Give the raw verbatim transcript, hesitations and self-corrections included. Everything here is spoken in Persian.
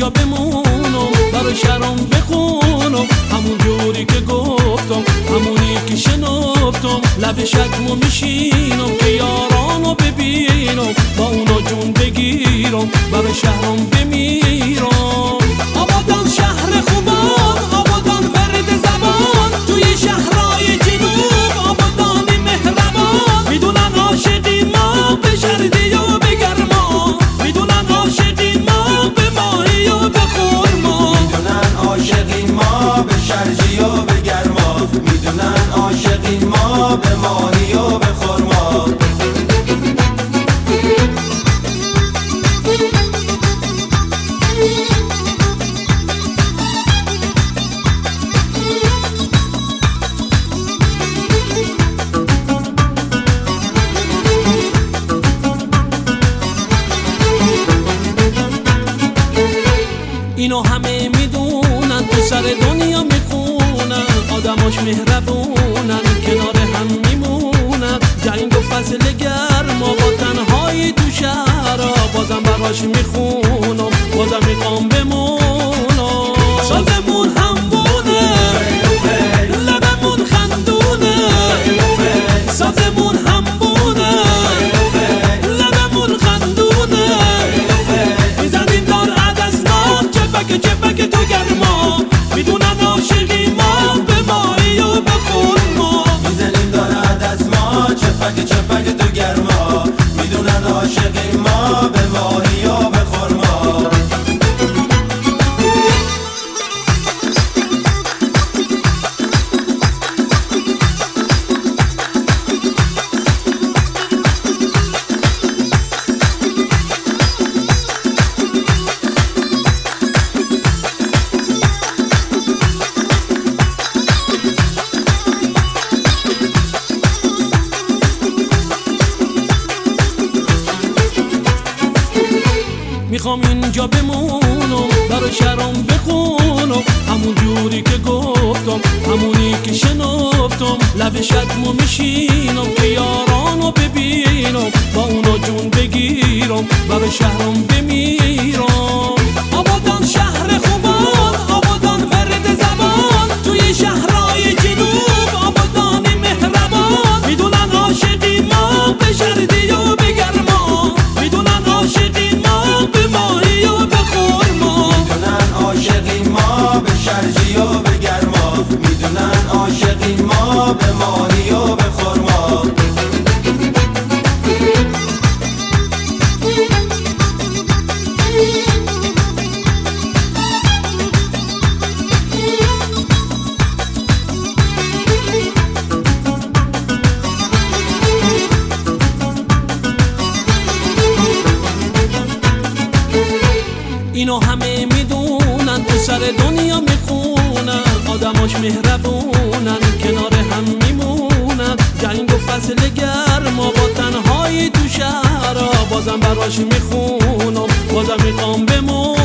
اینجا بمونم، برای شهرام بخونم همون جوری که گفتم، همونی که شنفتم. لب شکمو میشینم که یارانو ببینم، با اونا جون بگیرم، برای شهرام بمیرم. آبادان شهر خوبان، آبادان ورد زبان، توی شهرهای جنوب آبادانی مهربان. میدونن عاشقی ما به شردی و به گرما، میدونن عاشقی ما به ماهی و به خورما، میدونن عاشقی ما به شرجی و به گرما، میدونن عاشقی ما به ماهی و به خورما. اینو همه میدونن، تو سر دنیا میخونن، آدماش مهربونن، کنار هم میمونن. جنگ و فصل گرما با تنهایی تو شهرها، بازم براش میخونم، بازم میخوام بمونم. سازمون هم بونه، لبمون خندونه، سازمون هم بونه، لبمون خندونه. میزنیم دار عدسناک، چپک چپک تو گرما، میدونن عاشقی ما به ماهی و به خورما. میزنیم دار عدسما، چپک چپک تو گرما، میدونن عاشقی ما به ماهی و به خورما. میخوام اینجا بمونم، برای شهرام بخونم همون جوری که گفتم، همونی که شنفتم. لب شکمو میشینم که یارانو ببینم، با اونا جون بگیرم، برای شهرام بمیرم. آبادان شهر خوبان، آبادان ورد زبان، توی شهرهای جنوب آبادانی مهربان. میدونن عاشقی ما به شردی و به گرما، میدونن عاشقی ما به ماهی و به خورما، میدونن عاشقی ما به شرجی و به گرما، میدونن عاشقی ما به ماهی و به خورما. اینو همه میدونن، تو سر دنیا میخونن، آدماش مهربونن، کنار هم میمونن. جنگ و فصل گرما با تنهایی تو شهرها، بازم براش میخونم، بازم میخوام بمونم.